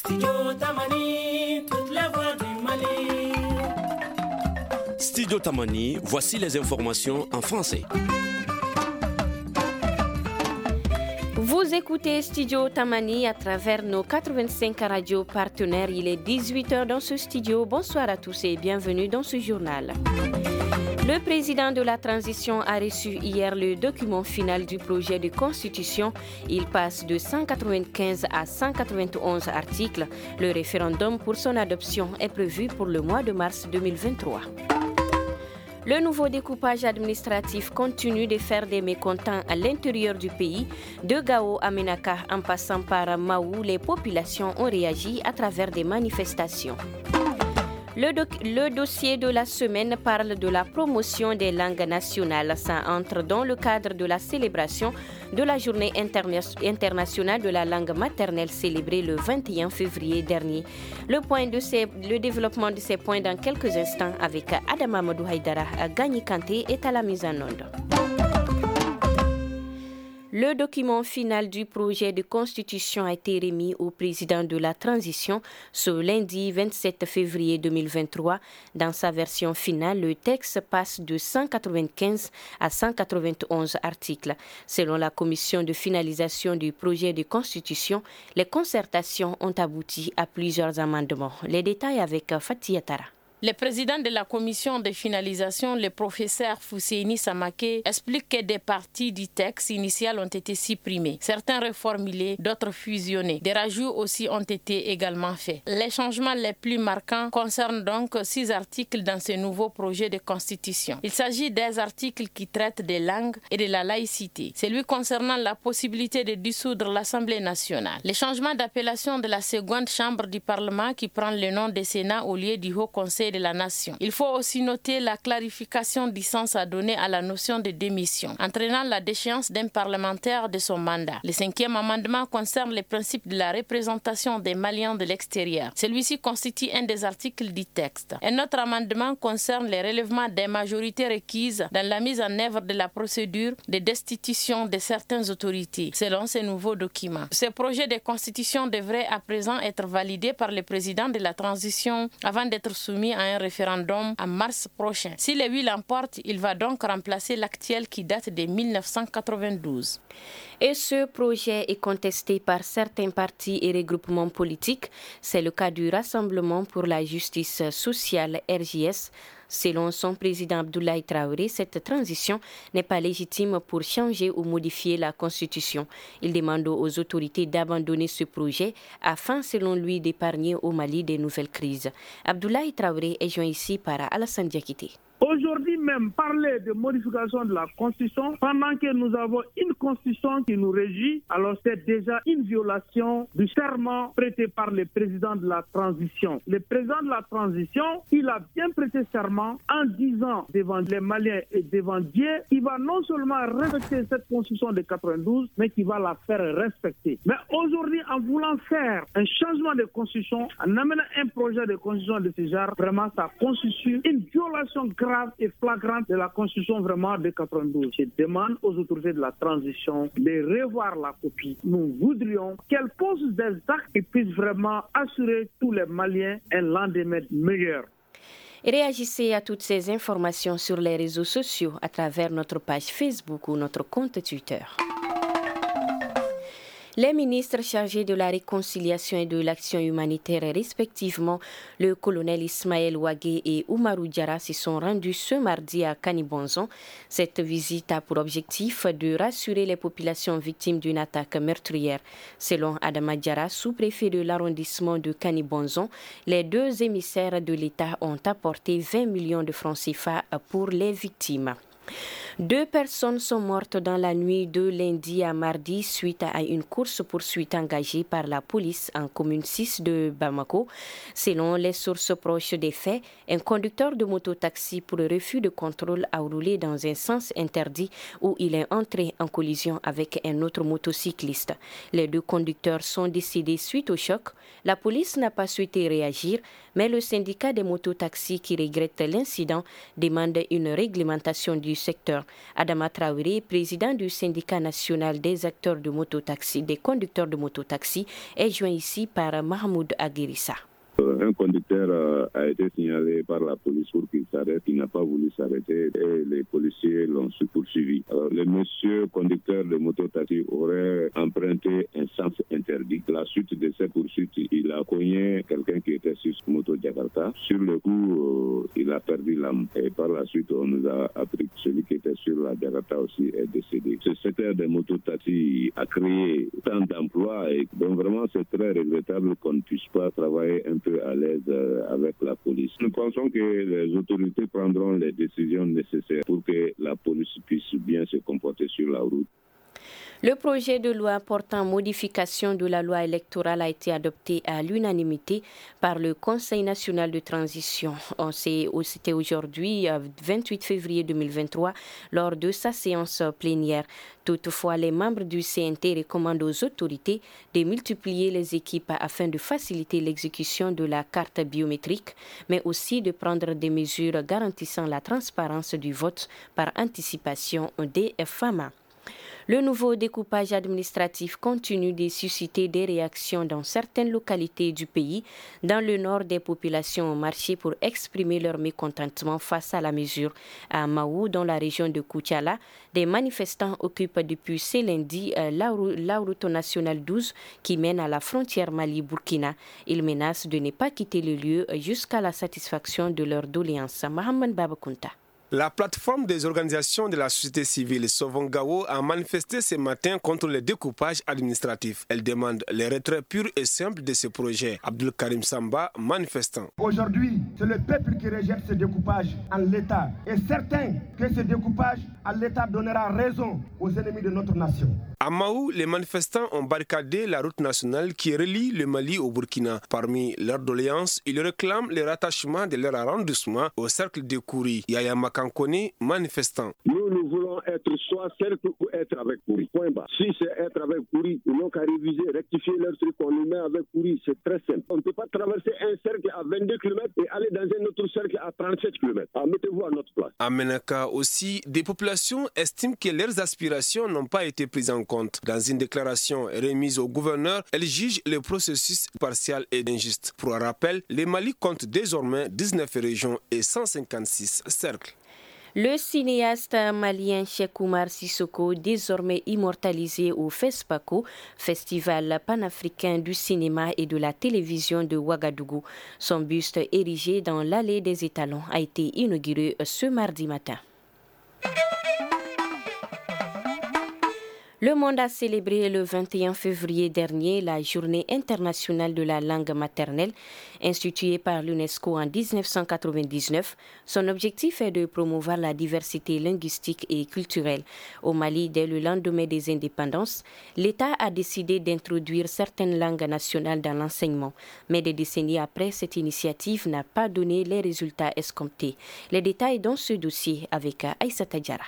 Studio Tamani, voici les informations en français. Vous écoutez Studio Tamani à travers nos 85 radios partenaires. Il est 18h dans ce studio. Bonsoir à tous et bienvenue dans ce journal. Le président de la transition a reçu hier le document final du projet de constitution. Il passe de 195 à 191 articles. Le référendum pour son adoption est prévu pour le mois de mars 2023. Le nouveau découpage administratif continue de faire des mécontents à l'intérieur du pays. De Gao à Menaka en passant par Maou, les populations ont réagi à travers des manifestations. Le dossier de la semaine parle de la promotion des langues nationales. Ça entre dans le cadre de la célébration de la journée internationale de la langue maternelle célébrée le 21 février dernier. Le développement de ces points dans quelques instants avec Adama Amadou Haïdara, Gagny Kanté est à la mise en onde. Le document final du projet de constitution a été remis au président de la transition ce lundi 27 février 2023. Dans sa version finale, le texte passe de 195 à 191 articles. Selon la commission de finalisation du projet de constitution, les concertations ont abouti à plusieurs amendements. Les détails avec Fatia Tara. Le président de la commission de finalisation, le professeur Fousseini Samake, explique que des parties du texte initial ont été supprimées, certains reformulés, d'autres fusionnés. Des rajouts aussi ont été également faits. Les changements les plus marquants concernent donc 6 articles dans ce nouveau projet de constitution. Il s'agit des articles qui traitent des langues et de la laïcité. Celui concernant la possibilité de dissoudre l'Assemblée nationale. Les changements d'appellation de la seconde chambre du Parlement qui prend le nom de Sénat au lieu du Haut Conseil de la Nation. Il faut aussi noter la clarification du sens à donner à la notion de démission, entraînant la déchéance d'un parlementaire de son mandat. Le 5e amendement concerne les principes de la représentation des Maliens de l'extérieur. Celui-ci constitue un des articles du texte. Un autre amendement concerne les relèvements des majorités requises dans la mise en œuvre de la procédure de destitution de certaines autorités, selon ce nouveau document. Ce projet de constitution devrait à présent être validé par le président de la transition avant d'être soumis à un référendum en mars prochain. Si le oui l'emporte, il va donc remplacer l'actuel qui date de 1992. Et ce projet est contesté par certains partis et regroupements politiques. C'est le cas du Rassemblement pour la justice sociale RJS. Selon son président Abdoulaye Traoré, cette transition n'est pas légitime pour changer ou modifier la Constitution. Il demande aux autorités d'abandonner ce projet afin, selon lui, d'épargner au Mali des nouvelles crises. Abdoulaye Traoré est joint ici par Alassane Diakité. Aujourd'hui même, parler de modification de la Constitution, pendant que nous avons une Constitution qui nous régit, alors c'est déjà une violation du serment prêté par le président de la transition. Le président de la transition, il a bien prêté serment en disant devant les Maliens et devant Dieu qu'il va non seulement respecter cette Constitution de 92, mais qu'il va la faire respecter. Mais aujourd'hui, en voulant faire un changement de Constitution, en amenant un projet de Constitution de ce genre, vraiment ça constitue une violation grave et flagrante de la Constitution vraiment de 92. Je demande aux autorités de la transition de revoir la copie. Nous voudrions qu'elle pose des actes qui puissent vraiment assurer tous les Maliens un lendemain meilleur. Réagissez à toutes ces informations sur les réseaux sociaux à travers notre page Facebook ou notre compte Twitter. Les ministres chargés de la réconciliation et de l'action humanitaire, respectivement le colonel Ismaël Ouagué et Oumarou Diarra, se sont rendus ce mardi à Kanibonzon. Cette visite a pour objectif de rassurer les populations victimes d'une attaque meurtrière. Selon Adama Diarra, sous-préfet de l'arrondissement de Kanibonzon, les 2 émissaires de l'État ont apporté 20 millions de francs CFA pour les victimes. 2 personnes sont mortes dans la nuit de lundi à mardi suite à une course-poursuite engagée par la police en commune 6 de Bamako. Selon les sources proches des faits, un conducteur de moto-taxi pour refus de contrôle a roulé dans un sens interdit où il est entré en collision avec un autre motocycliste. Les 2 conducteurs sont décédés suite au choc. La police n'a pas souhaité réagir, mais le syndicat des mototaxis qui regrette l'incident demande une réglementation du secteur. Adama Traoré, président du syndicat national des acteurs de mototaxi, des conducteurs de mototaxi, est joint ici par Mahmoud Aguirissa. Un conducteur a été signalé par la police pour qu'il s'arrête. Il n'a pas voulu s'arrêter et les policiers l'ont poursuivi. Alors, le monsieur conducteur de mototaxi aurait emprunté un sens interdit. À la suite de cette poursuite, il a cogné quelqu'un qui était sur moto Jakarta. Sur le coup, il a perdu l'âme. Et par la suite, on nous a appris que celui qui était sur la Jakarta aussi est décédé. Ce secteur des mototaxis a créé tant d'emplois et donc vraiment c'est très regrettable qu'on ne puisse pas travailler un peu à l'aise avec la police. Nous pensons que les autorités prendront les décisions nécessaires pour que la police puisse bien se comporter sur la route. Le projet de loi portant modification de la loi électorale a été adopté à l'unanimité par le Conseil national de transition. C'était aujourd'hui, 28 février 2023, lors de sa séance plénière. Toutefois, les membres du CNT recommandent aux autorités de multiplier les équipes afin de faciliter l'exécution de la carte biométrique, mais aussi de prendre des mesures garantissant la transparence du vote par anticipation des FAMA. Le nouveau découpage administratif continue de susciter des réactions dans certaines localités du pays. Dans le nord, des populations ont marché pour exprimer leur mécontentement face à la mesure. À Maou, dans la région de Koutiala, des manifestants occupent depuis ce lundi la route nationale 12 qui mène à la frontière Mali-Burkina. Ils menacent de ne pas quitter le lieu jusqu'à la satisfaction de leurs doléances. Mohamed Babakunta. La plateforme des organisations de la société civile Sauvons Gao a manifesté ce matin contre le découpage administratif. Elle demande le retrait pur et simple de ce projet. Abdul Karim Samba, manifestant. Aujourd'hui, c'est le peuple qui rejette ce découpage en l'état. Et certain que ce découpage en l'état donnera raison aux ennemis de notre nation. À Maou, les manifestants ont barricadé la route nationale qui relie le Mali au Burkina. Parmi leurs doléances, ils réclament le rattachement de leur arrondissement au cercle de Kouri. Yaya Makankone, manifestant. Nous voulons être soit cercle ou être avec Kouri. Point bas. Si c'est être avec Kouri, ils n'ont qu'à réviser, rectifier leur truc, on les met avec Kouri. C'est très simple. On ne peut pas traverser un cercle à 22 km et aller dans un autre cercle à 37 km. Alors, mettez-vous à notre place. À Menaka aussi, des populations estiment que leurs aspirations n'ont pas été prises en compte. Dans une déclaration remise au gouverneur, elle juge le processus partial et injuste. Pour un rappel, le Mali compte désormais 19 régions et 156 cercles. Le cinéaste malien Cheikh Oumar Sissoko, désormais immortalisé au FESPACO, Festival panafricain du cinéma et de la télévision de Ouagadougou. Son buste érigé dans l'allée des étalons a été inauguré ce mardi matin. Le monde a célébré le 21 février dernier la Journée internationale de la langue maternelle, instituée par l'UNESCO en 1999. Son objectif est de promouvoir la diversité linguistique et culturelle. Au Mali, dès le lendemain des indépendances, l'État a décidé d'introduire certaines langues nationales dans l'enseignement. Mais des décennies après, cette initiative n'a pas donné les résultats escomptés. Les détails dans ce dossier avec Aïssa Tadjara.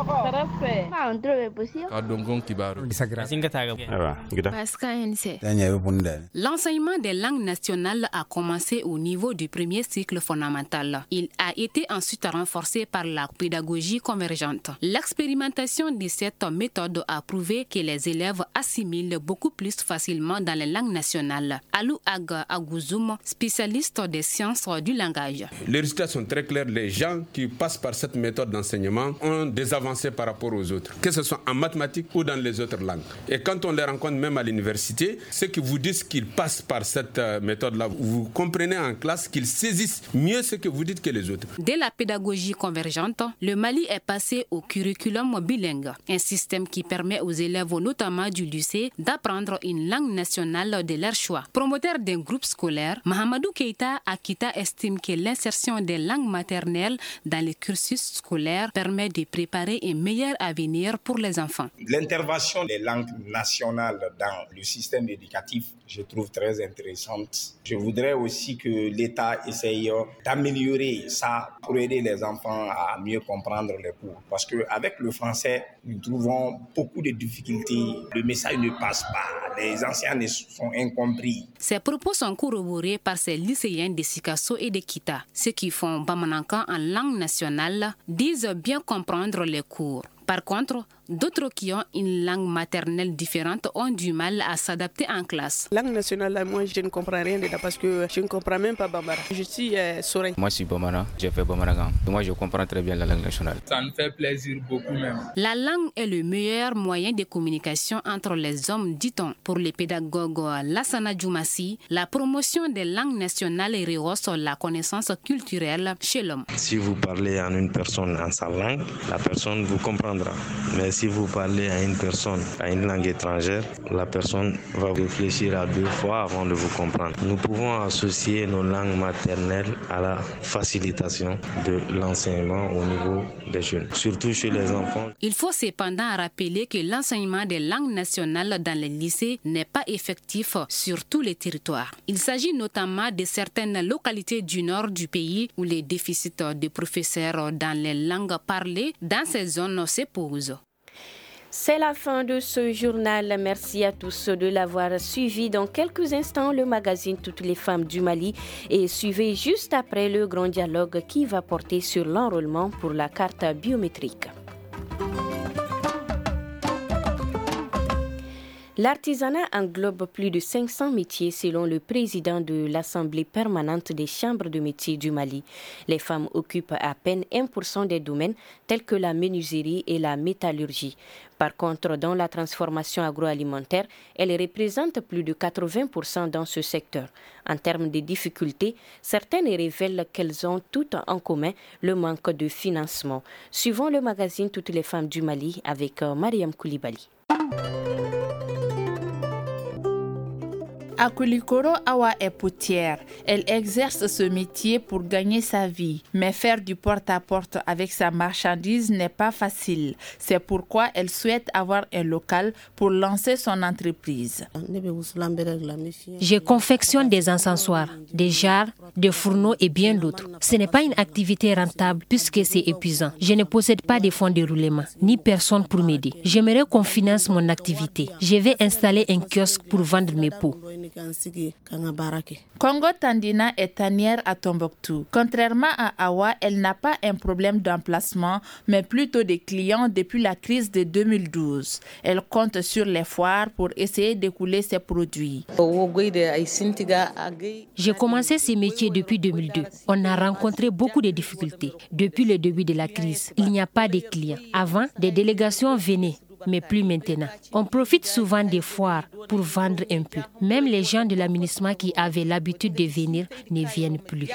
L'enseignement des langues nationales a commencé au niveau du premier cycle fondamental. Il a été ensuite renforcé par la pédagogie convergente. L'expérimentation de cette méthode a prouvé que les élèves assimilent beaucoup plus facilement dans les langues nationales. Alou Aga Agouzoum, spécialiste des sciences du langage. Les résultats sont très clairs. Les gens qui passent par cette méthode d'enseignement ont des avancées par rapport aux autres, que ce soit en mathématiques ou dans les autres langues. Et quand on les rencontre même à l'université, ceux qui vous disent qu'ils passent par cette méthode-là, vous comprenez en classe qu'ils saisissent mieux ce que vous dites que les autres. Dès la pédagogie convergente, le Mali est passé au curriculum bilingue, un système qui permet aux élèves, notamment du lycée, d'apprendre une langue nationale de leur choix. Promoteur d'un groupe scolaire, Mahamadou Keïta Akita estime que l'insertion des langues maternelles dans les cursus scolaires permet de préparer un meilleur avenir pour les enfants. L'intervention des langues nationales dans le système éducatif je trouve très intéressante. Je voudrais aussi que l'État essaye d'améliorer ça pour aider les enfants à mieux comprendre les cours. Parce qu'avec le français, nous trouvons beaucoup de difficultés. Le message ne passe pas. Les anciens sont incompris. Ces propos sont corroborés par ces lycéens de Sikasso et de Kita. Ceux qui font Bamanankan en langue nationale disent bien comprendre les cours. Par contre, d'autres qui ont une langue maternelle différente ont du mal à s'adapter en classe. Langue nationale, moi je ne comprends rien dedans parce que je ne comprends même pas Bambara. Je suis Sorin. Moi je suis Bamana, j'ai fait Bamaragan. Moi je comprends très bien la langue nationale. Ça me fait plaisir beaucoup même. La langue est le meilleur moyen de communication entre les hommes, dit-on. Pour les pédagogues Lassana Djoumassi, la promotion des langues nationales rehausse la connaissance culturelle chez l'homme. Si vous parlez à une personne en sa langue, la personne vous comprendra. Mais si vous parlez à une personne à une langue étrangère, la personne va réfléchir à 2 fois avant de vous comprendre. Nous pouvons associer nos langues maternelles à la facilitation de l'enseignement au niveau des jeunes, surtout chez les enfants. Il faut cependant rappeler que l'enseignement des langues nationales dans les lycées n'est pas effectif sur tous les territoires. Il s'agit notamment de certaines localités du nord du pays où les déficits de professeurs dans les langues parlées dans ces zones se posent. C'est la fin de ce journal. Merci à tous de l'avoir suivi. Dans quelques instants, le magazine Toutes les femmes du Mali et suivez juste après le grand dialogue qui va porter sur l'enrôlement pour la carte biométrique. L'artisanat englobe plus de 500 métiers selon le président de l'Assemblée permanente des chambres de métiers du Mali. Les femmes occupent à peine 1% des domaines tels que la menuiserie et la métallurgie. Par contre, dans la transformation agroalimentaire, elles représentent plus de 80% dans ce secteur. En termes de difficultés, certaines révèlent qu'elles ont toutes en commun le manque de financement. Suivons le magazine Toutes les femmes du Mali avec Mariam Koulibaly. Akulikoro Awa est potière. Elle exerce ce métier pour gagner sa vie. Mais faire du porte-à-porte avec sa marchandise n'est pas facile. C'est pourquoi elle souhaite avoir un local pour lancer son entreprise. Je confectionne des encensoirs, des jarres, des fourneaux et bien d'autres. Ce n'est pas une activité rentable puisque c'est épuisant. Je ne possède pas de fonds de roulement, ni personne pour m'aider. J'aimerais qu'on finance mon activité. Je vais installer un kiosque pour vendre mes pots. Congo Tandina est tanière à Tombouctou. Contrairement à Awa, elle n'a pas un problème d'emplacement, mais plutôt des clients depuis la crise de 2012. Elle compte sur les foires pour essayer d'écouler ses produits. J'ai commencé ce métier depuis 2002. On a rencontré beaucoup de difficultés. Depuis le début de la crise, il n'y a pas de clients. Avant, des délégations venaient, mais plus maintenant. On profite souvent des foires pour vendre un peu. Même les gens de l'aménagement qui avaient l'habitude de venir ne viennent plus.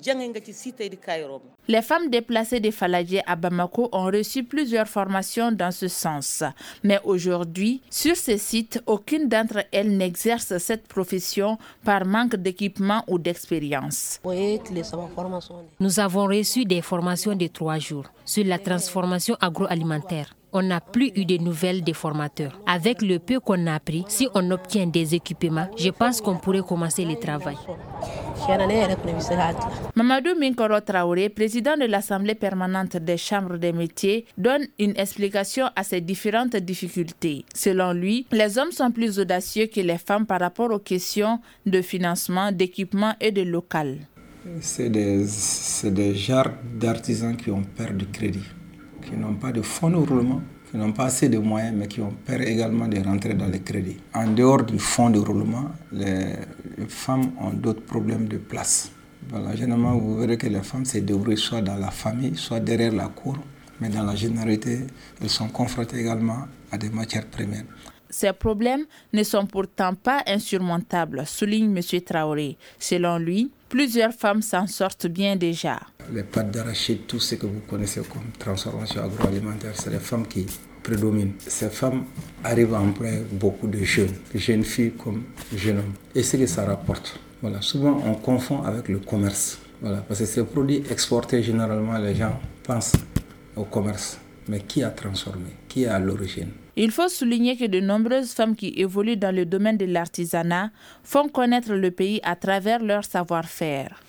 Les femmes déplacées de Faladje à Bamako ont reçu plusieurs formations dans ce sens. Mais aujourd'hui, sur ces sites, aucune d'entre elles n'exerce cette profession par manque d'équipement ou d'expérience. Nous avons reçu des formations de 3 jours sur la transformation agroalimentaire. On n'a plus eu de nouvelles des formateurs. Avec le peu qu'on a appris, si on obtient des équipements, je pense qu'on pourrait commencer le travail. Mamadou Minkoro Traoré, président de l'Assemblée permanente des chambres des métiers, donne une explication à ces différentes difficultés. Selon lui, les hommes sont plus audacieux que les femmes par rapport aux questions de financement, d'équipement et de local. C'est des genres d'artisans qui ont peur de crédit, qui n'ont pas de fonds de roulement, qui n'ont pas assez de moyens, mais qui ont peur également de rentrer dans les crédits. En dehors du fonds de roulement, les femmes ont d'autres problèmes de place. Voilà, généralement, vous verrez que les femmes se débrouillent soit dans la famille, soit derrière la cour, mais dans la généralité, elles sont confrontées également à des matières premières. Ces problèmes ne sont pourtant pas insurmontables, souligne M. Traoré. Selon lui, plusieurs femmes s'en sortent bien déjà. Les pâtes d'arachide, tout ce que vous connaissez comme transformation agroalimentaire, c'est les femmes qui prédominent. Ces femmes arrivent à employer beaucoup de jeunes filles comme jeunes hommes. Et ce que ça rapporte. Voilà, souvent on confond avec le commerce. Voilà, parce que ces produits exportés, généralement, les gens pensent au commerce. Mais qui a transformé? Qui est à l'origine? Il faut souligner que de nombreuses femmes qui évoluent dans le domaine de l'artisanat font connaître le pays à travers leur savoir-faire.